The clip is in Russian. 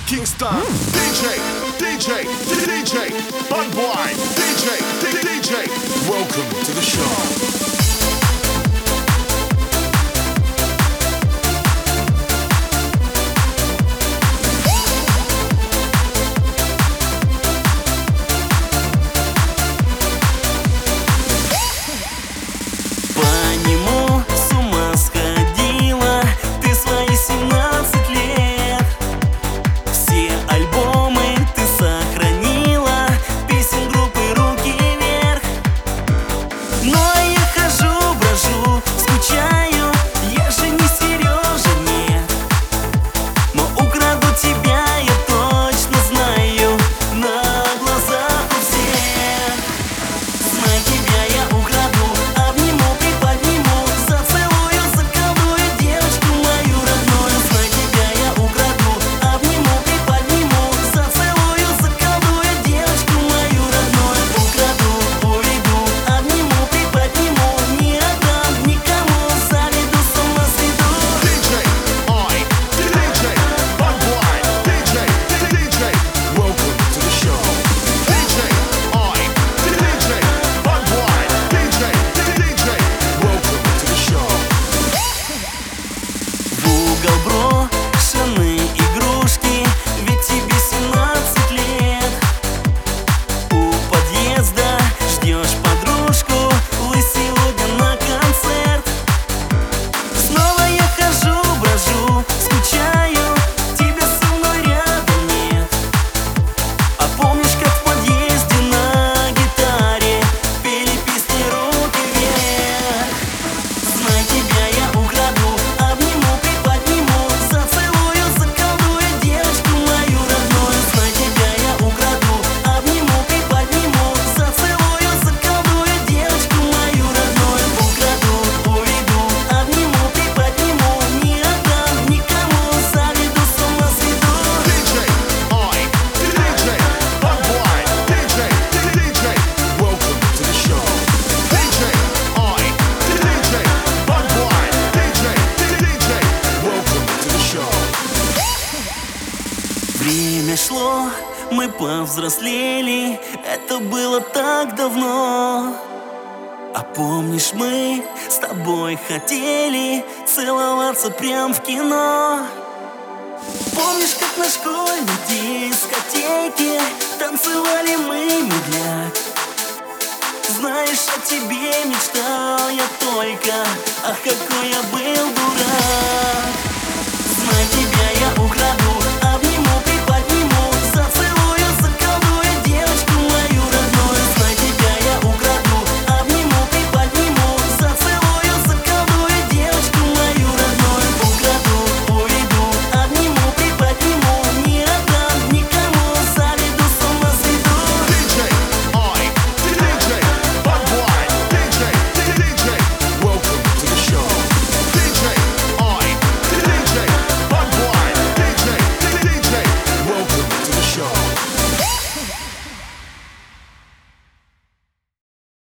Kingston, DJ, DJ, DJ, Bad Boy, DJ, DJ. Welcome to the show. Время шло, мы повзрослели, это было так давно. А помнишь, мы с тобой хотели целоваться прям в кино? Помнишь, как на школьной дискотеке танцевали мы медляк? Знаешь, о тебе мечтал я только, ах, какой я был дурак. Знай,